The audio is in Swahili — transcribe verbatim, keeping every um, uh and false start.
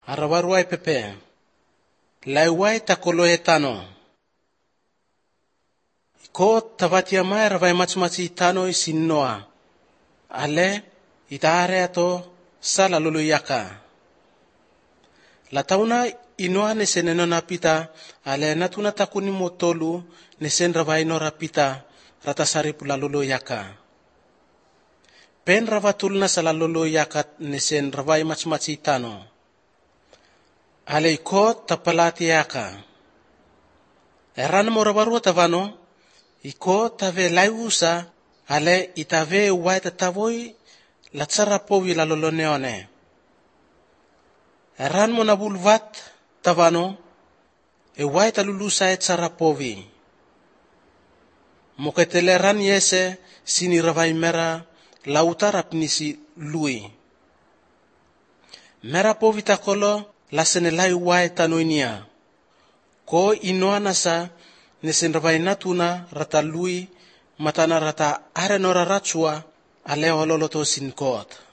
Arawaruai pepe. Laiwai takolo etano. Iko tavatia mai ravai machmachi itano isinoa. Ale itaare ato sala lulu yaka. Latauna inoa nesen enona pita ale natuna takuni motolu nesen ravai nora pita ratasari pula lulu yaka. Pen ravatulna sala lulu yaka nesen ravai machmachi itano. Ale iko tapalati yaka. Eran morabarua tavano. Iko tave laiusa ale itave waita tavoi la tsarapovi la loloneone. Eran monabulvat tavano e waita lulusa e tsarapovi. Moketeleran yese sini ravai mera lautarap nisi lui. Mera povi takolo la senelai waita noinia. Ko inoanasa nesen ravai natuna rata lui matana rata are nora ratsua ale hololoto sinkot.